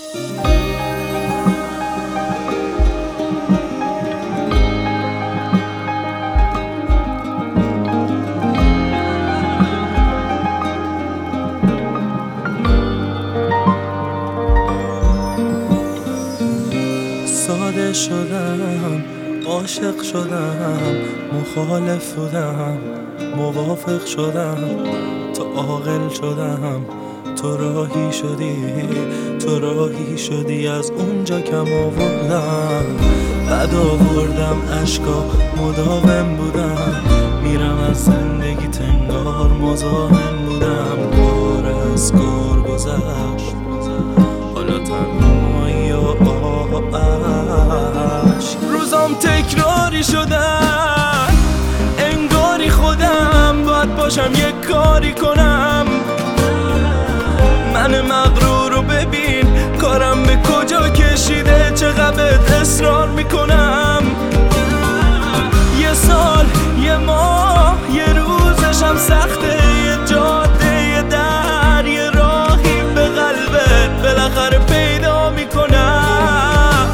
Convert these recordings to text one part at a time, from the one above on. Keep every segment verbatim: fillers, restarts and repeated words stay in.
ساده شدم، عاشق شدم، مخالف بودم، موافق شدم، تو عاقل شدم، تو راهی شدی، تو راهی شدی، از اونجا کم آوردم، بعد آوردم عشقا، مداوم بودم، میرم از زندگی تنگار مزاحم بودم، کار از کار گذشت، حالا تنهایی و عشق. روزام تکراری شدن، انگاری خودم باید باشم یک کاری کنم. من مغرور رو ببین، کارم به کجا کشیده، چقدر اصرار میکنم. یه سال، یه ماه، یه روزشم سخته، یه جاده، یه در، یه راهی به قلبت بالاخره پیدا میکنم.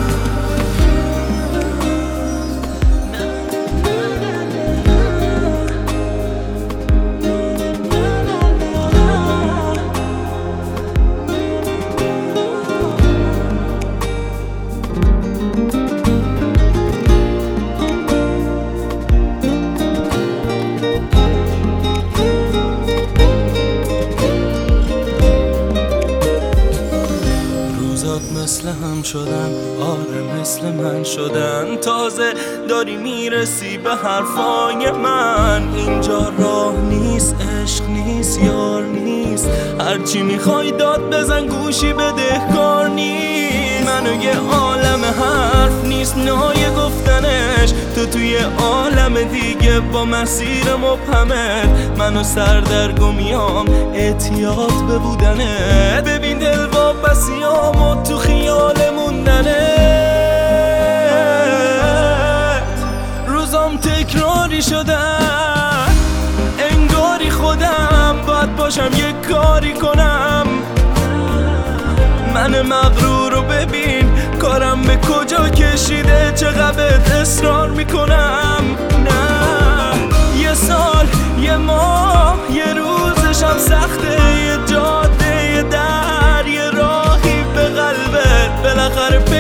مثل هم شدن، آره مثل من شدن، تازه داری میرسی به حرفای من. اینجا راه نیست، عشق نیست، یار نیست، هرچی میخوای داد بزن گوشی بده، کار نیست. منو یه عالم حرف نیست نایه گفتنش، تو توی عالم دیگه با مسیر مبهمت. منو سردرگمیام احتیاط به بودنه، ببین دل واپسیامو تو خیال موندنت. روزام تکراری شدن، انگاری خودم باید باشم یک کاری کنم. من مغرور رو ببین، کارم به کجا کشیده، چقدر اصرار میکنم. نه یه سال، یه ماه، یه روزشم سخته، یه جاده، یه در، یه راهی به قلبت بالاخره